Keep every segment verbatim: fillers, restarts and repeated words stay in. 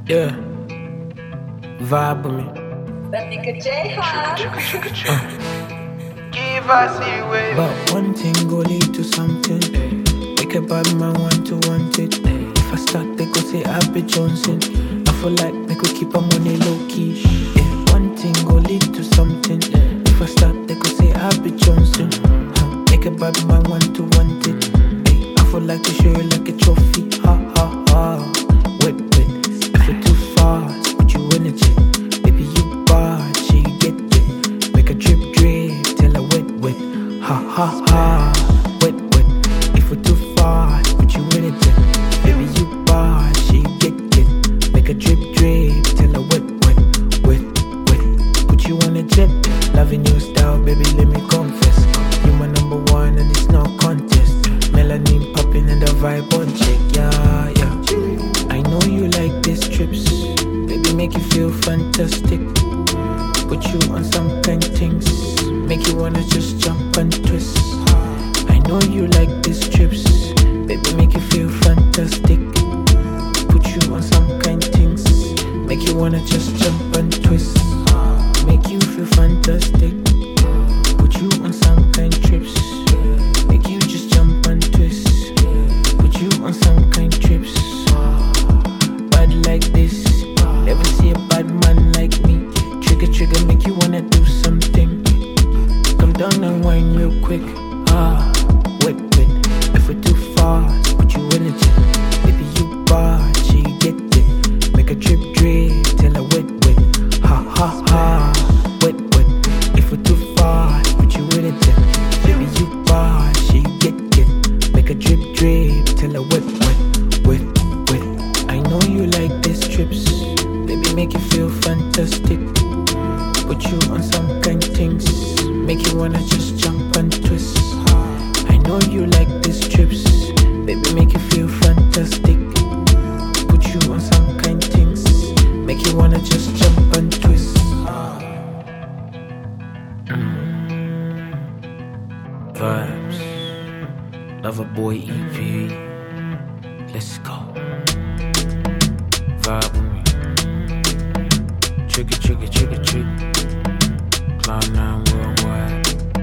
Yeah, vibe with me. That nigga J Hot. Give us the way. But one thing go lead to something. Make a bad man want to want it. If I start, they go say I be Johnson. I feel like they could keep our money low key. Yeah, one thing go lead to something. If I start, they go say I be Johnson. Huh. Make a bad man want to want it. Hey, I feel like to show you like a trophy. Ha ha ha. Wait, wait. If you're too fast, put you in a chip. Baby, you bad, she get it. Make a drip drip till I wet wet. Ha ha ha. Wet wet. If we're too fast, put you in a chip. Baby, you bad, she get it. Make a drip drip till I wet wet. Wet wet. Put you on a jet. Loving your style, baby, let me confess. You my number one and it's no contest. Melanin popping and the vibe on check, yeah, yeah. I know you like these trips, baby, make you feel fantastic. Put you on some kind things, make you wanna just jump and twist. I know you like these trips, baby, make you feel fantastic. Put you on some kind things, make you wanna just jump and twist. Make you feel fantastic. Put you on some kind trips, make you just jump and twist. Put you on some kind trips. Bad like this, never see a bad man like me. Trigger, trigger, make you wanna do something. Come down and whine real quick. Ah, wet, wet. If we're too fast, put you in a chip. Baby, you bad, she get it. Make a drip, drip till I wet, wet. Ha ha ha. Wet, wet. If we're too fast, put you in a chip. Baby, you bad, she get it. Make a drip, drip till I wet, wet, wet, wet. I know you like these trips, baby, make you feel fantastic. Put you on some kind things, make you wanna just jump and twist. I know you like these trips, baby, make you feel fantastic. Put you on some kind things, make you wanna just jump and twist. Mm. Vibes, Lover Boy E P. Let's go. Vibe with me. Trigger, trigger, trigger, trigger. Cloud nine worldwide.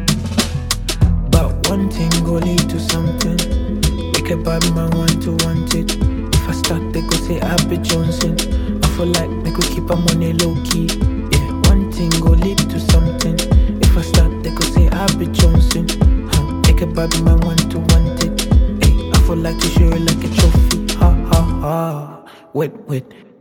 But one thing go lead to something. Make a bad man want to want it. If I start, they go say I be Johnson. I feel like they could keep our money low key. Yeah, one thing go lead to something. If I start, they go say I be Johnson. Huh. Make a bad man want to want it. Hey, I feel like to show you like a trophy. Ha ha ha. Wet wet.